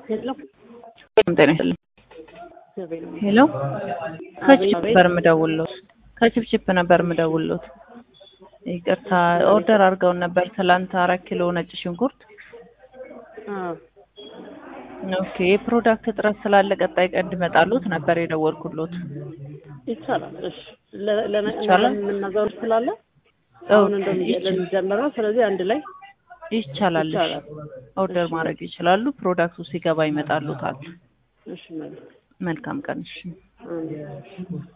ሄሎ ሄሎ ከችፕ ነበር የምደውልሎት። ይቅርታ ኦርደር አድርገው ነበር ትላንት 4 ኪሎ ነጭ ሽንኩርት። ኦኬ የፕሮዳክት እጥረት ስላለ ቀጣይ ቀን እንዲመጣሉት ነበር የደወልኩሎት። ይቻላል። እሺ ለምን ነገር ስላለ አሁን እንደምጀምር ነው። ስለዚህ አንድ ላይ ይቻላል። ኦርደር ማድረግ ይችላሉ። ፕሮዳክቱ ሲገባ ይመጣሉታል። እሺ መልካም ቀን። እሺ